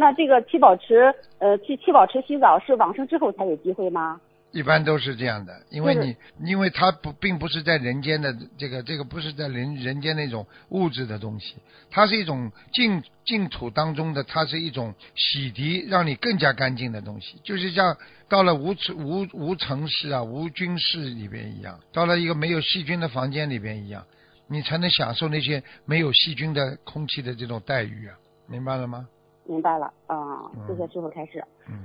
那这个七宝池去七宝池洗澡是往生之后才有机会吗？ 一般都是这样的，因为它并不是在人间的这个不是在人间那种物质的东西，它是一种净土当中的，它是一种洗涤，让你更加干净的东西，就是像到了无尘室啊、无菌室里边一样，到了一个没有细菌的房间里边一样，你才能享受那些没有细菌的空气的这种待遇啊，明白了吗？ 明白了，谢谢师傅开示。